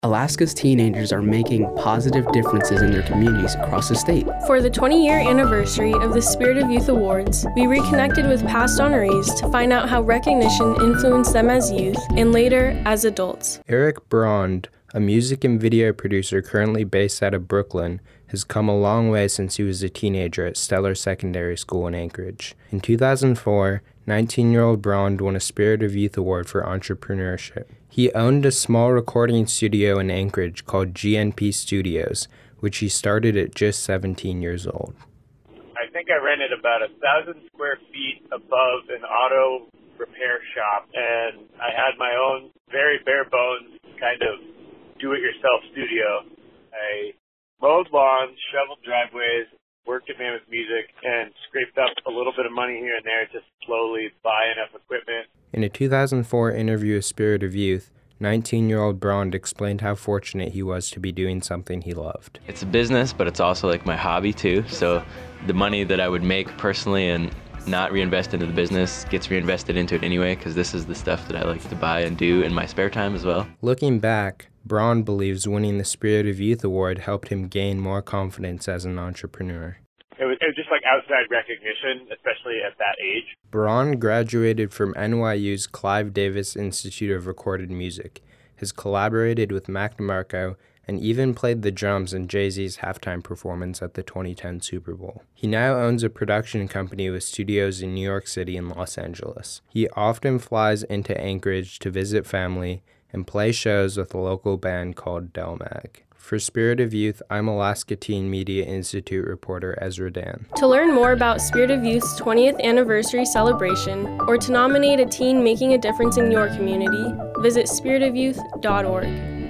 Alaska's teenagers are making positive differences in their communities across the state. For the 20-year anniversary of the Spirit of Youth Awards, we reconnected with past honorees to find out how recognition influenced them as youth and later as adults. Eric Brond, a music and video producer currently based out of Brooklyn, has come a long way since he was a teenager at Stellar Secondary School in Anchorage. In 2004, 19-year-old Brond won a Spirit of Youth Award for entrepreneurship. He owned a small recording studio in Anchorage called GNP Studios, which he started at just 17 years old. I think I rented about 1,000 square feet above an auto repair shop, and I had my own very bare bones kind of do-it-yourself studio. I mowed lawns, shoveled driveways, worked at Mammoth Music, and scraped up a little bit of money here and there to slowly buy enough equipment. In a 2004 interview with Spirit of Youth, 19-year-old Brond explained how fortunate he was to be doing something he loved. It's a business, but it's also like my hobby too. So the money that I would make personally and not reinvest into the business gets reinvested into it anyway, because this is the stuff that I like to buy and do in my spare time as well. Looking back, Brond believes winning the Spirit of Youth Award helped him gain more confidence as an entrepreneur. It was just like outside recognition, especially at that age. Brond graduated from NYU's Clive Davis Institute of Recorded Music, has collaborated with Mac DeMarco, and even played the drums in Jay-Z's halftime performance at the 2010 Super Bowl. He now owns a production company with studios in New York City and Los Angeles. He often flies into Anchorage to visit family and play shows with a local band called Del Mag. For Spirit of Youth, I'm Alaska Teen Media Institute reporter Ezra Dan. To learn more about Spirit of Youth's 20th anniversary celebration or to nominate a teen making a difference in your community, visit spiritofyouth.org.